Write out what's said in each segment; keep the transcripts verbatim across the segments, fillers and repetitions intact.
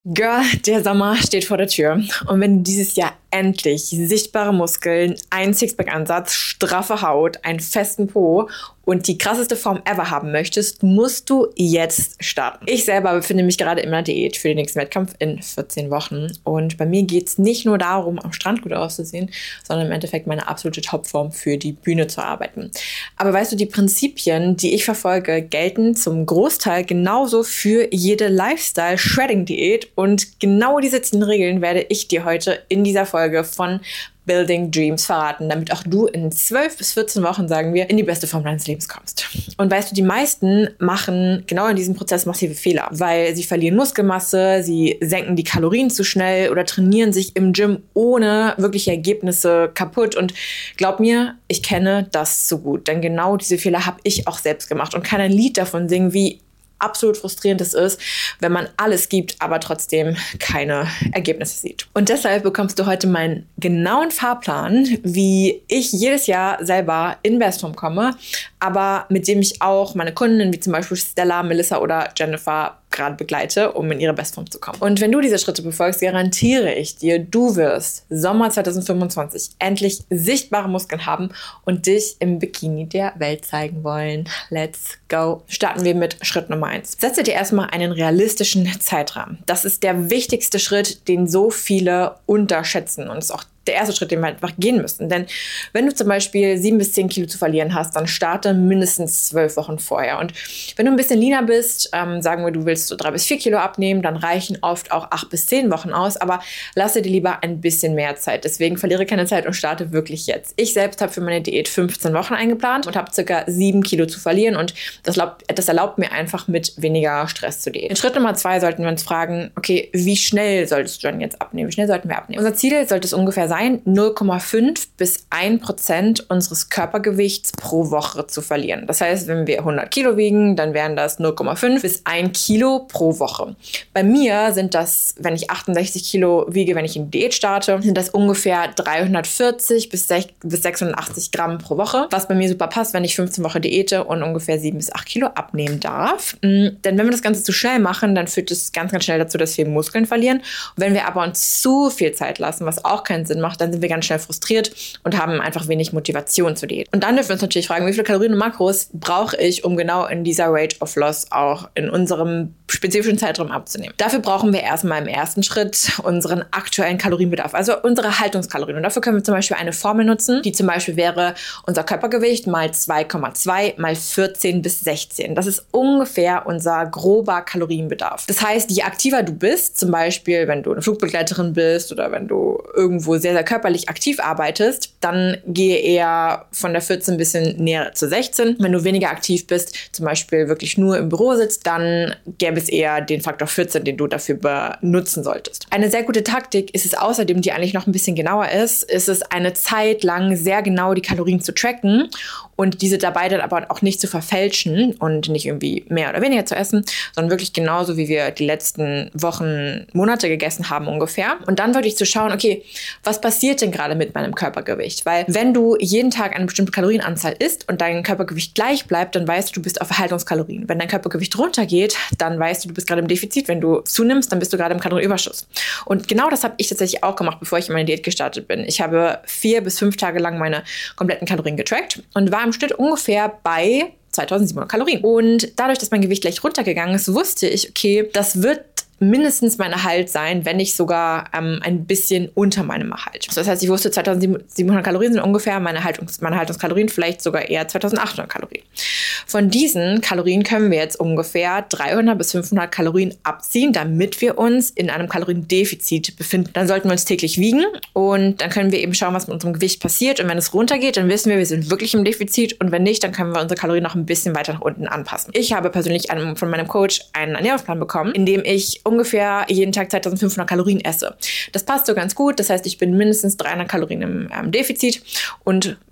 Girl, der Sommer steht vor der Tür. Und wenn du dieses Jahr endlich sichtbare Muskeln, einen Sixpack-Ansatz, straffe Haut, einen festen Po und die krasseste Form ever haben möchtest, musst du jetzt starten. Ich selber befinde mich gerade in einer Diät für den nächsten Wettkampf in vierzehn Wochen. Und bei mir geht es nicht nur darum, am Strand gut auszusehen, sondern im Endeffekt meine absolute Topform für die Bühne zu erarbeiten. Aber weißt du, die Prinzipien, die ich verfolge, gelten zum Großteil genauso für jede Lifestyle-Shredding-Diät. Und genau diese zehn Regeln werde ich dir heute in dieser Folge von Building Dreams verraten, damit auch du in zwölf bis vierzehn Wochen, sagen wir, in die beste Form deines Lebens kommst. Und weißt du, die meisten machen genau in diesem Prozess massive Fehler, weil sie verlieren Muskelmasse, sie senken die Kalorien zu schnell oder trainieren sich im Gym ohne wirkliche Ergebnisse kaputt. Und glaub mir, ich kenne das so gut, denn genau diese Fehler habe ich auch selbst gemacht und kann ein Lied davon singen, wie absolut frustrierend es ist, wenn man alles gibt, aber trotzdem keine Ergebnisse sieht. Und deshalb bekommst du heute meinen genauen Fahrplan, wie ich jedes Jahr selber in Bestform komme, aber mit dem ich auch meine Kundinnen, wie zum Beispiel Stella, Melissa oder Jennifer, gerade begleite, um in ihre Bestform zu kommen. Und wenn du diese Schritte befolgst, garantiere ich dir, du wirst Sommer zwanzig fünfundzwanzig endlich sichtbare Muskeln haben und dich im Bikini der Welt zeigen wollen. Let's go! Starten wir mit Schritt Nummer eins. Setze dir erstmal einen realistischen Zeitrahmen. Das ist der wichtigste Schritt, den so viele unterschätzen und ist auch der erste Schritt, den wir einfach gehen müssen. Denn wenn du zum Beispiel sieben bis zehn Kilo zu verlieren hast, dann starte mindestens zwölf Wochen vorher. Und wenn du ein bisschen leaner bist, ähm, sagen wir, du willst so drei bis vier Kilo abnehmen, dann reichen oft auch acht bis zehn Wochen aus, aber lasse dir lieber ein bisschen mehr Zeit. Deswegen verliere keine Zeit und starte wirklich jetzt. Ich selbst habe für meine Diät fünfzehn Wochen eingeplant und habe circa sieben Kilo zu verlieren und das erlaubt, das erlaubt mir einfach mit weniger Stress zu diäten. In Schritt Nummer zwei sollten wir uns fragen, okay, wie schnell solltest du dann jetzt abnehmen? Wie schnell sollten wir abnehmen? Unser Ziel sollte es ungefähr sein, null Komma fünf bis ein Prozent unseres Körpergewichts pro Woche zu verlieren. Das heißt, wenn wir hundert Kilo wiegen, dann wären das null Komma fünf bis ein Kilo pro Woche. Bei mir sind das, wenn ich achtundsechzig Kilo wiege, wenn ich in die Diät starte, sind das ungefähr dreihundertvierzig bis sechshundertachtzig Gramm pro Woche, was bei mir super passt, wenn ich fünfzehn Wochen diäte und ungefähr sieben bis acht Kilo abnehmen darf. Denn wenn wir das Ganze zu schnell machen, dann führt es ganz, ganz schnell dazu, dass wir Muskeln verlieren. Und wenn wir aber uns zu viel Zeit lassen, was auch keinen Sinn macht, dann sind wir ganz schnell frustriert und haben einfach wenig Motivation zu diäten. Und dann dürfen wir uns natürlich fragen, wie viele Kalorien und Makros brauche ich, um genau in dieser Rate of Loss auch in unserem spezifischen Zeitraum abzunehmen. Dafür brauchen wir erstmal im ersten Schritt unseren aktuellen Kalorienbedarf, also unsere Haltungskalorien. Und dafür können wir zum Beispiel eine Formel nutzen, die zum Beispiel wäre unser Körpergewicht mal zwei Komma zwei mal vierzehn bis sechzehn. Das ist ungefähr unser grober Kalorienbedarf. Das heißt, je aktiver du bist, zum Beispiel wenn du eine Flugbegleiterin bist oder wenn du irgendwo sehr, sehr körperlich aktiv arbeitest, dann gehe eher von der vierzehn ein bisschen näher zu sechzehn. Wenn du weniger aktiv bist, zum Beispiel wirklich nur im Büro sitzt, dann gäbe es eher den Faktor vierzehn, den du dafür benutzen solltest. Eine sehr gute Taktik ist es außerdem, die eigentlich noch ein bisschen genauer ist, ist es eine Zeit lang sehr genau die Kalorien zu tracken und diese dabei dann aber auch nicht zu verfälschen und nicht irgendwie mehr oder weniger zu essen, sondern wirklich genauso, wie wir die letzten Wochen, Monate gegessen haben ungefähr. Und dann wirklich zu schauen, okay, was passiert denn gerade mit meinem Körpergewicht? Weil wenn du jeden Tag eine bestimmte Kalorienanzahl isst und dein Körpergewicht gleich bleibt, dann weißt du, du bist auf Erhaltungskalorien. Wenn dein Körpergewicht runtergeht, dann weißt du, du bist gerade im Defizit. Wenn du zunimmst, dann bist du gerade im Kalorienüberschuss. Und genau das habe ich tatsächlich auch gemacht, bevor ich in meine Diät gestartet bin. Ich habe vier bis fünf Tage lang meine kompletten Kalorien getrackt und war im Schnitt ungefähr bei zweitausendsiebenhundert Kalorien. Und dadurch, dass mein Gewicht gleich runtergegangen ist, wusste ich, okay, das wird mindestens mein Erhalt sein, wenn nicht sogar ähm, ein bisschen unter meinem Erhalt. Das heißt, ich wusste, zweitausendsiebenhundert Kalorien sind ungefähr meine, Haltungs-, meine Haltungskalorien, vielleicht sogar eher zweitausendachthundert Kalorien. Von diesen Kalorien können wir jetzt ungefähr dreihundert bis fünfhundert Kalorien abziehen, damit wir uns in einem Kaloriendefizit befinden. Dann sollten wir uns täglich wiegen und dann können wir eben schauen, was mit unserem Gewicht passiert. Und wenn es runtergeht, dann wissen wir, wir sind wirklich im Defizit und wenn nicht, dann können wir unsere Kalorien noch ein bisschen weiter nach unten anpassen. Ich habe persönlich einen, von meinem Coach einen Ernährungsplan bekommen, in dem ich ungefähr jeden Tag zweitausendfünfhundert Kalorien esse. Das passt so ganz gut. Das heißt, ich bin mindestens dreihundert Kalorien im ähm, Defizit und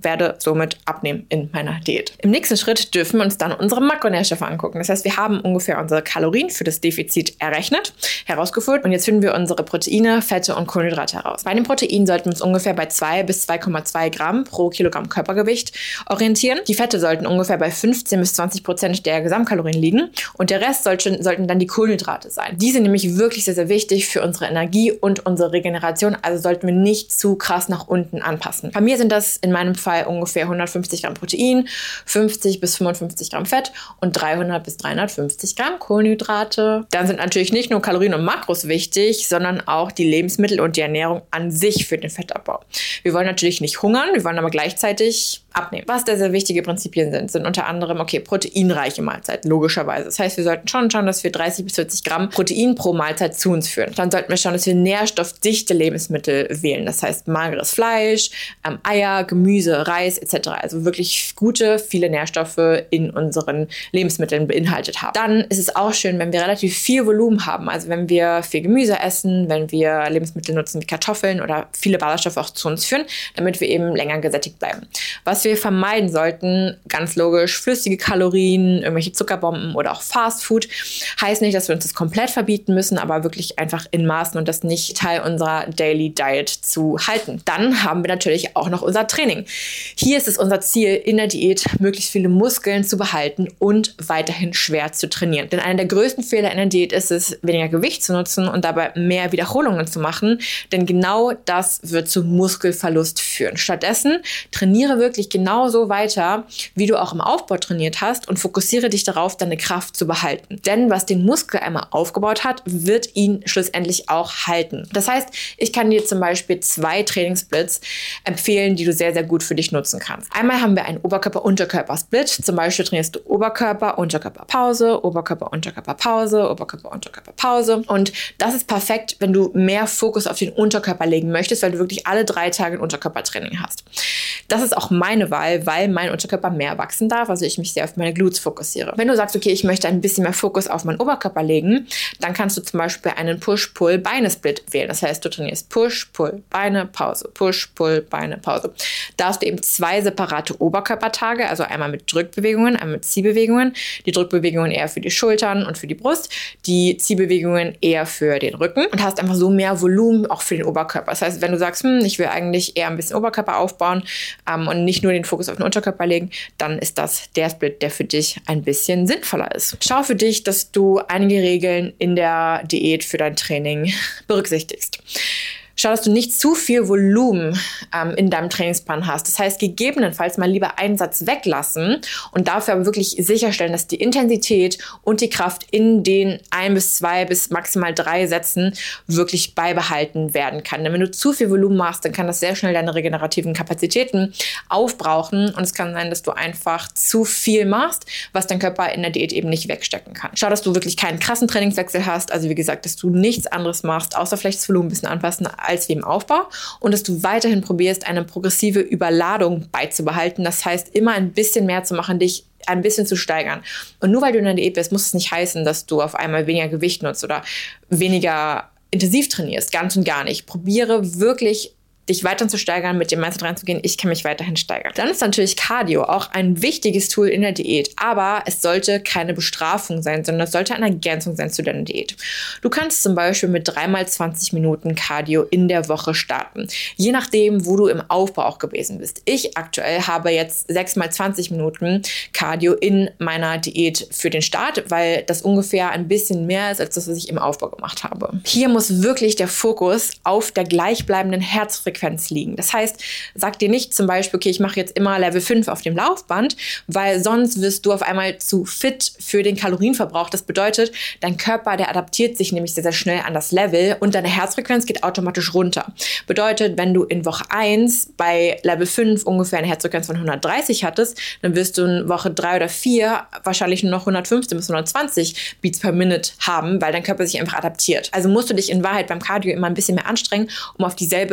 werde somit abnehmen in meiner Diät. Im nächsten Schritt dürfen wir uns dann unsere Makronährstoffe angucken. Das heißt, wir haben ungefähr unsere Kalorien für das Defizit errechnet, herausgefunden und jetzt finden wir unsere Proteine, Fette und Kohlenhydrate heraus. Bei den Proteinen sollten wir uns ungefähr bei zwei bis zwei Komma zwei Gramm pro Kilogramm Körpergewicht orientieren. Die Fette sollten ungefähr bei fünfzehn bis zwanzig Prozent der Gesamtkalorien liegen und der Rest sollte, sollten dann die Kohlenhydrate sein. Die sind nämlich wirklich sehr, sehr wichtig für unsere Energie und unsere Regeneration, also sollten wir nicht zu krass nach unten anpassen. Bei mir sind das in meinem Fall ungefähr hundertfünfzig Gramm Protein, fünfzig bis fünfundfünfzig Gramm Fett und dreihundert bis dreihundertfünfzig Gramm Kohlenhydrate. Dann sind natürlich nicht nur Kalorien und Makros wichtig, sondern auch die Lebensmittel und die Ernährung an sich für den Fettabbau. Wir wollen natürlich nicht hungern, wir wollen aber gleichzeitig abnehmen. Was da sehr wichtige Prinzipien sind, sind unter anderem, okay, proteinreiche Mahlzeiten, logischerweise. Das heißt, wir sollten schon schauen, dass wir dreißig bis vierzig Gramm Protein pro Mahlzeit zu uns führen. Dann sollten wir schauen, dass wir nährstoffdichte Lebensmittel wählen. Das heißt, mageres Fleisch, ähm, Eier, Gemüse, Reis et cetera. Also wirklich gute, viele Nährstoffe in unseren Lebensmitteln beinhaltet haben. Dann ist es auch schön, wenn wir relativ viel Volumen haben. Also wenn wir viel Gemüse essen, wenn wir Lebensmittel nutzen wie Kartoffeln oder viele Ballaststoffe auch zu uns führen, damit wir eben länger gesättigt bleiben. Was wir vermeiden sollten, ganz logisch, flüssige Kalorien, irgendwelche Zuckerbomben oder auch Fastfood. Heißt nicht, dass wir uns das komplett verbieten müssen, aber wirklich einfach in Maßen und das nicht Teil unserer Daily Diet zu halten. Dann haben wir natürlich auch noch unser Training. Hier ist es unser Ziel, in der Diät möglichst viele Muskeln zu behalten und weiterhin schwer zu trainieren. Denn einer der größten Fehler in der Diät ist es, weniger Gewicht zu nutzen und dabei mehr Wiederholungen zu machen, denn genau das wird zu Muskelverlust führen. Stattdessen trainiere wirklich genauso weiter, wie du auch im Aufbau trainiert hast und fokussiere dich darauf, deine Kraft zu behalten. Denn was den Muskel einmal aufgebaut hat, wird ihn schlussendlich auch halten. Das heißt, ich kann dir zum Beispiel zwei Trainingssplits empfehlen, die du sehr, sehr gut für dich nutzen kannst. Einmal haben wir einen Oberkörper-Unterkörper-Split. Zum Beispiel trainierst du Oberkörper, Unterkörper, Pause, Oberkörper, Unterkörper, Pause, Oberkörper, Unterkörper, Pause. Und das ist perfekt, wenn du mehr Fokus auf den Unterkörper legen möchtest, weil du wirklich alle drei Tage ein Unterkörpertraining hast. Das ist auch meine Wahl, weil mein Unterkörper mehr wachsen darf, also ich mich sehr auf meine Glutes fokussiere. Wenn du sagst, okay, ich möchte ein bisschen mehr Fokus auf meinen Oberkörper legen, dann kannst du zum Beispiel einen Push-Pull-Beine-Split wählen. Das heißt, du trainierst Push, Pull, Beine, Pause, Push, Pull, Beine, Pause. Da hast du eben zwei separate Oberkörpertage, also einmal mit Drückbewegungen, einmal mit Ziehbewegungen. Die Drückbewegungen eher für die Schultern und für die Brust, die Ziehbewegungen eher für den Rücken und hast einfach so mehr Volumen auch für den Oberkörper. Das heißt, wenn du sagst, hm, ich will eigentlich eher ein bisschen Oberkörper aufbauen ähm, und nicht nur den Fokus auf den Unterkörper legen, dann ist das der Split, der für dich ein bisschen sinnvoller ist. Schau für dich, dass du einige Regeln in der Diät für dein Training berücksichtigst. Schau, dass du nicht zu viel Volumen ähm, in deinem Trainingsplan hast. Das heißt, gegebenenfalls mal lieber einen Satz weglassen und dafür aber wirklich sicherstellen, dass die Intensität und die Kraft in den ein bis zwei bis maximal drei Sätzen wirklich beibehalten werden kann. Denn wenn du zu viel Volumen machst, dann kann das sehr schnell deine regenerativen Kapazitäten aufbrauchen und es kann sein, dass du einfach zu viel machst, was dein Körper in der Diät eben nicht wegstecken kann. Schau, dass du wirklich keinen krassen Trainingswechsel hast, also wie gesagt, dass du nichts anderes machst, außer vielleicht das Volumen ein bisschen anpassen, als wie im Aufbau und dass du weiterhin probierst, eine progressive Überladung beizubehalten. Das heißt, immer ein bisschen mehr zu machen, dich ein bisschen zu steigern. Und nur weil du in der Diät bist, muss es nicht heißen, dass du auf einmal weniger Gewicht nutzt oder weniger intensiv trainierst. Ganz und gar nicht. Probiere wirklich dich weiter zu steigern, mit dem Mindset reinzugehen, ich kann mich weiterhin steigern. Dann ist natürlich Cardio auch ein wichtiges Tool in der Diät, aber es sollte keine Bestrafung sein, sondern es sollte eine Ergänzung sein zu deiner Diät. Du kannst zum Beispiel mit dreimal zwanzig Minuten Cardio in der Woche starten, je nachdem, wo du im Aufbau auch gewesen bist. Ich aktuell habe jetzt sechs mal zwanzig Minuten Cardio in meiner Diät für den Start, weil das ungefähr ein bisschen mehr ist, als das, was ich im Aufbau gemacht habe. Hier muss wirklich der Fokus auf der gleichbleibenden Herzfrequenz liegen. Das heißt, sag dir nicht zum Beispiel, okay, ich mache jetzt immer Level fünf auf dem Laufband, weil sonst wirst du auf einmal zu fit für den Kalorienverbrauch. Das bedeutet, dein Körper, der adaptiert sich nämlich sehr, sehr schnell an das Level und deine Herzfrequenz geht automatisch runter. Bedeutet, wenn du in Woche eins bei Level fünf ungefähr eine Herzfrequenz von hundertdreißig hattest, dann wirst du in Woche drei oder vier wahrscheinlich nur noch hundertfünfzehn bis hundertzwanzig Beats per Minute haben, weil dein Körper sich einfach adaptiert. Also musst du dich in Wahrheit beim Cardio immer ein bisschen mehr anstrengen, um auf dieselbe Herzfrequenz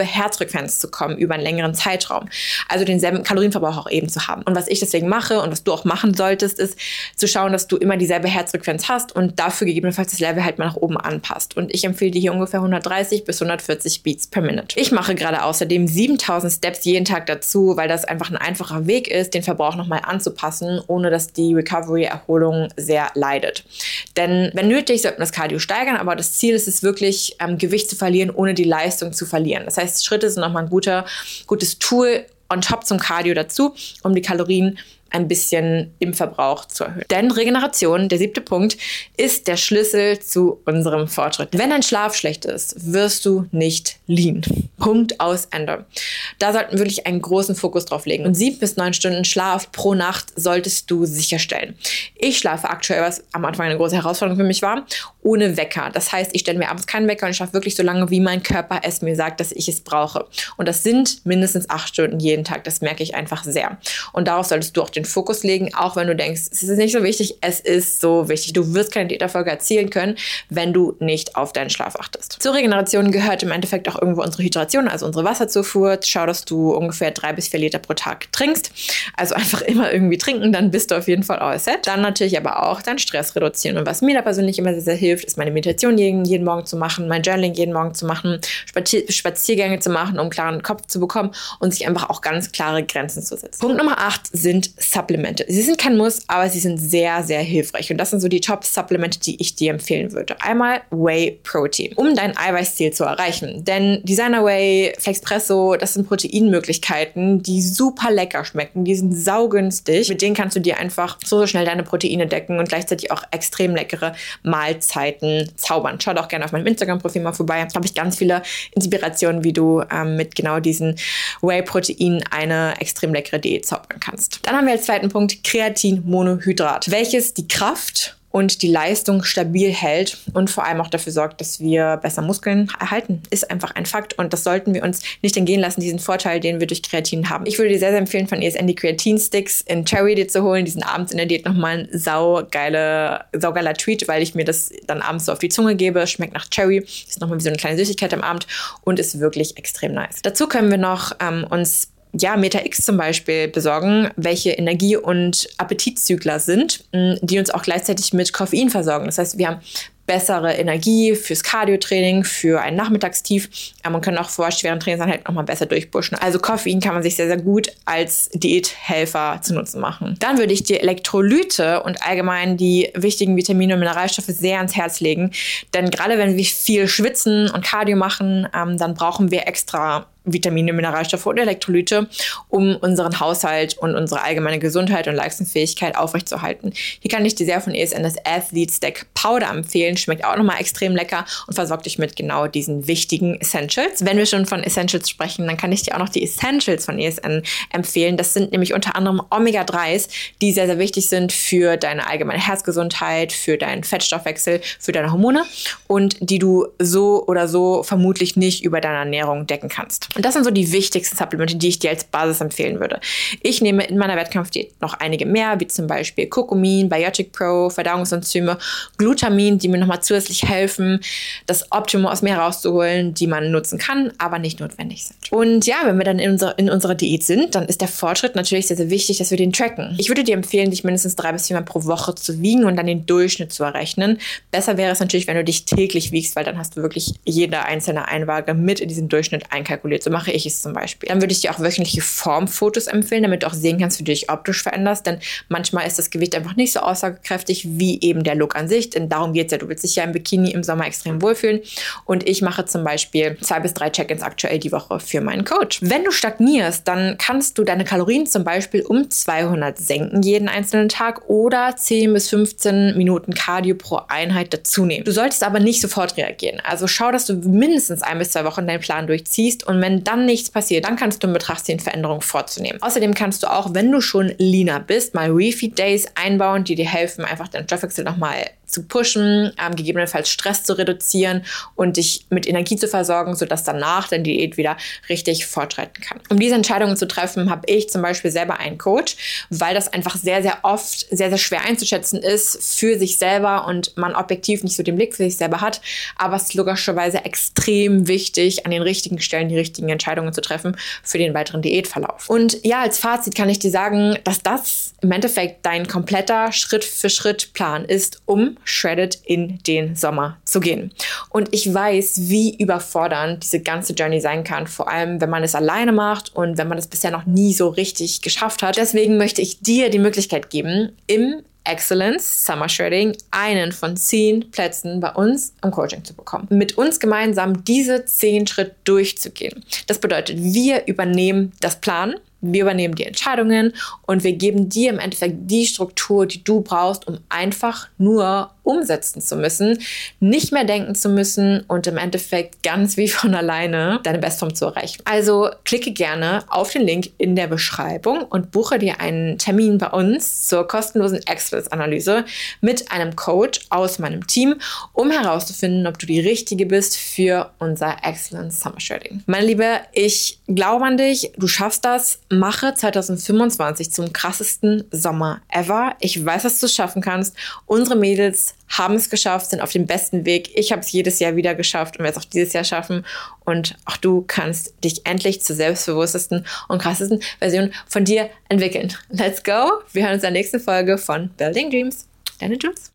Herzfrequenz zu kommen über einen längeren Zeitraum. Also denselben Kalorienverbrauch auch eben zu haben. Und was ich deswegen mache und was du auch machen solltest, ist zu schauen, dass du immer dieselbe Herzfrequenz hast und dafür gegebenenfalls das Level halt mal nach oben anpasst. Und ich empfehle dir hier ungefähr hundertdreißig bis hundertvierzig Beats per Minute. Ich mache gerade außerdem siebentausend Steps jeden Tag dazu, weil das einfach ein einfacher Weg ist, den Verbrauch nochmal anzupassen, ohne dass die Recovery-Erholung sehr leidet. Denn wenn nötig, sollten wir das Cardio steigern, aber das Ziel ist es wirklich, ähm, Gewicht zu verlieren, ohne die Leistung zu verlieren. Das heißt, Schritte sind nochmal ein guter, gutes Tool on top zum Cardio dazu, um die Kalorien ein bisschen im Verbrauch zu erhöhen. Denn Regeneration, der siebte Punkt, ist der Schlüssel zu unserem Fortschritt. Wenn dein Schlaf schlecht ist, wirst du nicht lean. Punkt, aus, Ende. Da sollten wir wirklich einen großen Fokus drauf legen. Und sieben bis neun Stunden Schlaf pro Nacht solltest du sicherstellen. Ich schlafe aktuell, was am Anfang eine große Herausforderung für mich war, ohne Wecker. Das heißt, ich stelle mir abends keinen Wecker und schlafe wirklich so lange, wie mein Körper es mir sagt, dass ich es brauche. Und das sind mindestens acht Stunden jeden Tag. Das merke ich einfach sehr. Und darauf solltest du auch den Fokus legen, auch wenn du denkst, es ist nicht so wichtig. Es ist so wichtig. Du wirst keine Diäterfolge erzielen können, wenn du nicht auf deinen Schlaf achtest. Zur Regeneration gehört im Endeffekt auch irgendwo unsere Hydration, also unsere Wasserzufuhr. Schau, dass du ungefähr drei bis vier Liter pro Tag trinkst. Also einfach immer irgendwie trinken, dann bist du auf jeden Fall all set. Dann natürlich aber auch deinen Stress reduzieren. Und was mir da persönlich immer sehr, sehr hilft, ist meine Meditation jeden, jeden Morgen zu machen, mein Journaling jeden Morgen zu machen, Spazier- Spaziergänge zu machen, um einen klaren Kopf zu bekommen und sich einfach auch ganz klare Grenzen zu setzen. Punkt Nummer acht sind Supplemente. Sie sind kein Muss, aber sie sind sehr, sehr hilfreich. Und das sind so die Top-Supplemente, die ich dir empfehlen würde. Einmal Whey Protein, um dein Eiweißziel zu erreichen. Denn Designer Whey, Flexpresso, das sind Proteinmöglichkeiten, die super lecker schmecken. Die sind saugünstig. Mit denen kannst du dir einfach so, so schnell deine Proteine decken und gleichzeitig auch extrem leckere Mahlzeiten zaubern. Schau doch gerne auf meinem Instagram-Profil mal vorbei. Da habe ich ganz viele Inspirationen, wie du ähm, mit genau diesen Whey-Proteinen eine extrem leckere Diät zaubern kannst. Dann haben wir als zweiten Punkt Kreatinmonohydrat, welches die Kraft und die Leistung stabil hält und vor allem auch dafür sorgt, dass wir besser Muskeln erhalten. Ist einfach ein Fakt und das sollten wir uns nicht entgehen lassen, diesen Vorteil, den wir durch Kreatin haben. Ich würde dir sehr, sehr empfehlen, von E S N die Kreatin-Sticks in Cherry dir zu holen. Die sind abends in der Diät nochmal ein saugeile, saugeiler Treat, weil ich mir das dann abends so auf die Zunge gebe. Schmeckt nach Cherry, ist nochmal wie so eine kleine Süßigkeit am Abend und ist wirklich extrem nice. Dazu können wir noch ähm, uns ja, Meta X zum Beispiel besorgen, welche Energie- und Appetitzügler sind, die uns auch gleichzeitig mit Koffein versorgen. Das heißt, wir haben bessere Energie fürs Cardio-Training, für ein Nachmittagstief. Ja, man kann auch vor schweren Trainingseinheiten nochmal besser durchpushen. Also Koffein kann man sich sehr, sehr gut als Diäthelfer zu Nutzen machen. Dann würde ich dir Elektrolyte und allgemein die wichtigen Vitamine und Mineralstoffe sehr ans Herz legen. Denn gerade wenn wir viel schwitzen und Cardio machen, ähm, dann brauchen wir extra Vitamine, Mineralstoffe und Elektrolyte, um unseren Haushalt und unsere allgemeine Gesundheit und Leistungsfähigkeit aufrechtzuerhalten. Hier kann ich dir sehr von E S N das Athlete Stack Powder empfehlen. Schmeckt auch nochmal extrem lecker und versorgt dich mit genau diesen wichtigen Essentials. Wenn wir schon von Essentials sprechen, dann kann ich dir auch noch die Essentials von E S N empfehlen. Das sind nämlich unter anderem Omega drei, die sehr, sehr wichtig sind für deine allgemeine Herzgesundheit, für deinen Fettstoffwechsel, für deine Hormone und die du so oder so vermutlich nicht über deine Ernährung decken kannst. Und das sind so die wichtigsten Supplemente, die ich dir als Basis empfehlen würde. Ich nehme in meiner Wettkampfdiät noch einige mehr, wie zum Beispiel Kurkumin, Biotic Pro, Verdauungsenzyme, Glutamin, die mir nochmal zusätzlich helfen, das Optimum aus mir herauszuholen, die man nutzen kann, aber nicht notwendig sind. Und ja, wenn wir dann in, unser, in unserer Diät sind, dann ist der Fortschritt natürlich sehr, sehr wichtig, dass wir den tracken. Ich würde dir empfehlen, dich mindestens drei bis viermal pro Woche zu wiegen und dann den Durchschnitt zu errechnen. Besser wäre es natürlich, wenn du dich täglich wiegst, weil dann hast du wirklich jede einzelne Einwaage mit in diesen Durchschnitt einkalkuliert. So mache ich es zum Beispiel. Dann würde ich dir auch wöchentliche Formfotos empfehlen, damit du auch sehen kannst, wie du dich optisch veränderst, denn manchmal ist das Gewicht einfach nicht so aussagekräftig wie eben der Look an sich, denn darum geht es ja. Du willst dich ja im Bikini im Sommer extrem wohlfühlen und ich mache zum Beispiel zwei bis drei Check-ins aktuell die Woche für meinen Coach. Wenn du stagnierst, dann kannst du deine Kalorien zum Beispiel um zweihundert senken jeden einzelnen Tag oder zehn bis fünfzehn Minuten Cardio pro Einheit dazu nehmen. Du solltest aber nicht sofort reagieren. Also schau, dass du mindestens ein bis zwei Wochen deinen Plan durchziehst und wenn dann nichts passiert, dann kannst du in Betracht ziehen, Veränderungen vorzunehmen. Außerdem kannst du auch, wenn du schon leaner bist, mal Refeed Days einbauen, die dir helfen, einfach deinen Stoffwechsel nochmal zu pushen, ähm, gegebenenfalls Stress zu reduzieren und dich mit Energie zu versorgen, sodass danach deine Diät wieder richtig fortschreiten kann. Um diese Entscheidungen zu treffen, habe ich zum Beispiel selber einen Coach, weil das einfach sehr, sehr oft sehr, sehr schwer einzuschätzen ist für sich selber und man objektiv nicht so den Blick für sich selber hat, aber es ist logischerweise extrem wichtig, an den richtigen Stellen die richtigen Entscheidungen zu treffen für den weiteren Diätverlauf. Und ja, als Fazit kann ich dir sagen, dass das im Endeffekt dein kompletter Schritt-für-Schritt-Plan ist, um shredded in den Sommer zu gehen. Und ich weiß, wie überfordernd diese ganze Journey sein kann, vor allem wenn man es alleine macht und wenn man das bisher noch nie so richtig geschafft hat. Deswegen möchte ich dir die Möglichkeit geben, im Excellence Summer Shredding einen von zehn Plätzen bei uns im Coaching zu bekommen. Mit uns gemeinsam diese zehn Schritte durchzugehen. Das bedeutet, wir übernehmen das Plan, wir übernehmen die Entscheidungen und wir geben dir im Endeffekt die Struktur, die du brauchst, um einfach nur umsetzen zu müssen, nicht mehr denken zu müssen und im Endeffekt ganz wie von alleine deine Bestform zu erreichen. Also klicke gerne auf den Link in der Beschreibung und buche dir einen Termin bei uns zur kostenlosen Excellence-Analyse mit einem Coach aus meinem Team, um herauszufinden, ob du die Richtige bist für unser Excellence Summer Shredding. Meine Liebe, ich glaube an dich, du schaffst das. Mache zwanzig fünfundzwanzig zum krassesten Sommer ever. Ich weiß, dass du es schaffen kannst. Unsere Mädels haben es geschafft, sind auf dem besten Weg. Ich habe es jedes Jahr wieder geschafft und werde es auch dieses Jahr schaffen. Und auch du kannst dich endlich zur selbstbewusstesten und krassesten Version von dir entwickeln. Let's go! Wir hören uns in der nächsten Folge von Building Dreams. Deine Jules.